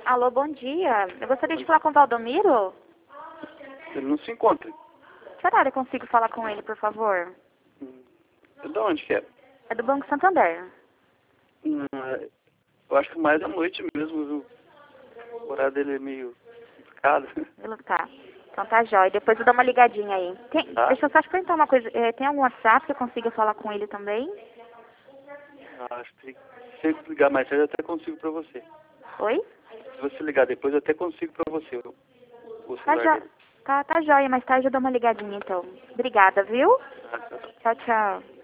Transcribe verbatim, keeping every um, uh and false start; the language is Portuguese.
Alô, bom dia. Eu gostaria de falar com o Valdomiro. Ele não se encontra. Que horário eu consigo falar com ele, por favor? Hum. De onde que é? É do Banco Santander. Hum, eu acho que mais à noite mesmo, viu? O horário dele é meio complicado. Viu? Tá. Então tá jóia. Depois eu dou uma ligadinha aí. Tem- Tá? Deixa eu só te perguntar uma coisa. É, tem algum WhatsApp que eu consiga falar com ele também? Ah, acho que se você ligar mais tarde eu até consigo pra você. Oi? Se você ligar depois eu até consigo pra você o, o Tá, celular jo... dele. tá, tá jóia. Mais tarde eu dou uma ligadinha, então. Obrigada, viu? Tá, tá, tá. Tchau, tchau.